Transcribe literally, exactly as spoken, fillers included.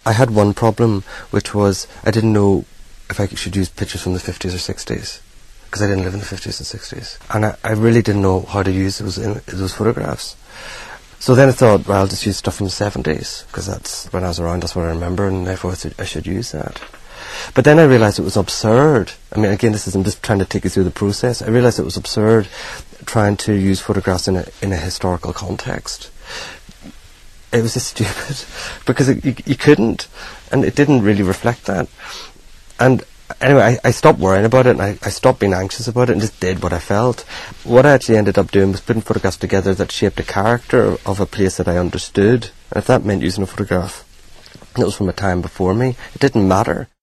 I had one problem, which was I didn't know if I should use pictures from the fifties or sixties, because I didn't live in the fifties and sixties. And I, I really didn't know how to use those, in, those photographs. So then I thought, well, I'll just use stuff from the seventies, because that's when I was around, that's what I remember, and therefore I should, I should use that. But then I realised it was absurd. I mean, again, this is, I'm just trying to take you through the process. I realised it was absurd trying to use photographs in a, in a historical context. It was just stupid, because it, you, you couldn't, and it didn't really reflect that. And anyway, I, I stopped worrying about it, and I, I stopped being anxious about it, and just did what I felt. What I actually ended up doing was putting photographs together that shaped a character of a place that I understood. And if that meant using a photograph that was from a time before me, it didn't matter.